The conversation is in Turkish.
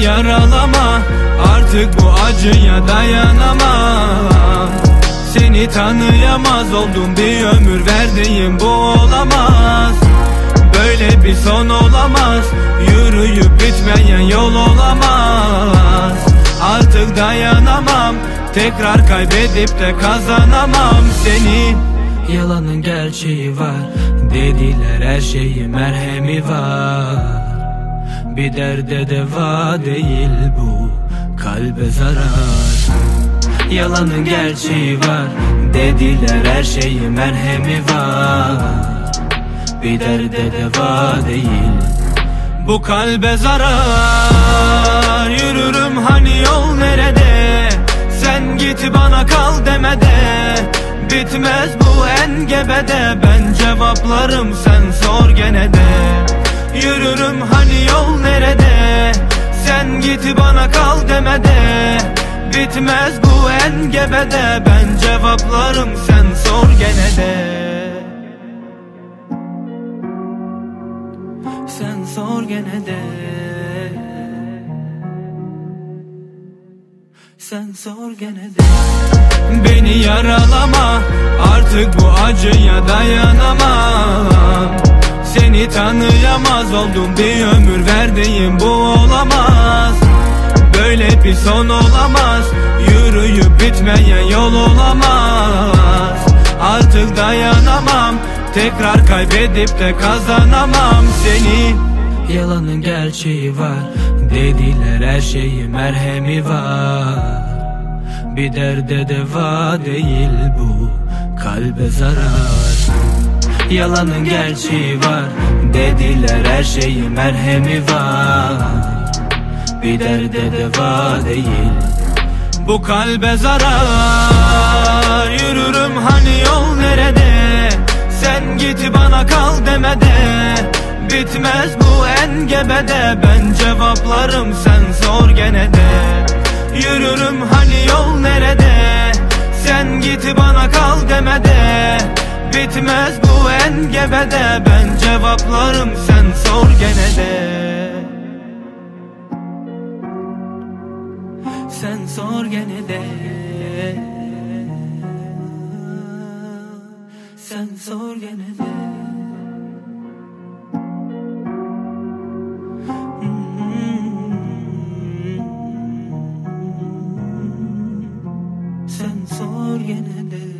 yaralama, artık bu acıya dayanamam. Seni tanıyamaz oldum, bir ömür verdiğim bu olamaz. Böyle bir son olamaz, yürüyüp bitmeyen yol olamaz. Artık dayanamam, tekrar kaybedip de kazanamam seni. Yalanın gerçeği var, dediler her şeyi merhemi var. Bir derde deva değil bu, kalbe zarar. Yalanın gerçeği var, dediler her şeyi merhemi var. Bir derde deva değil, bu kalbe zarar. Yürürüm hani yol nerede, sen git bana kal demede. Bitmez bu engebede, ben cevaplarım sen sor gene de. Yürürüm hani yol nerede, sen git bana kal demede. Bitmez bu engebede, ben cevaplarım sen sor gene de. Sen sor gene de. Sen sor gene de. Beni yaralama, artık bu acıya dayanamam. Seni tanıyamaz oldum, bir ömür verdiğim bu olamaz. Böyle bir son olamaz, yürüyüp bitmeyen yol olamaz. Artık dayanamam, tekrar kaybedip de kazanamam seni. Yalanın gerçeği var, dediler her şeyi merhemi var. Bir derde deva değil bu, kalbe zarar. Yalanın gerçeği var, dediler her şeyi merhemi var. Bir derde deva değil, bu kalbe zarar. Yürürüm hani yol nerede, sen git bana kal demede. Bitmez bu engebede, ben cevaplarım sen sor gene de. Yürürüm hani yol nerede, sen git bana kal demede. Bitmez bu engebede, ben cevaplarım sen sor gene de. Sen sor gene de. Sen sor gene de. Sen sor gene de.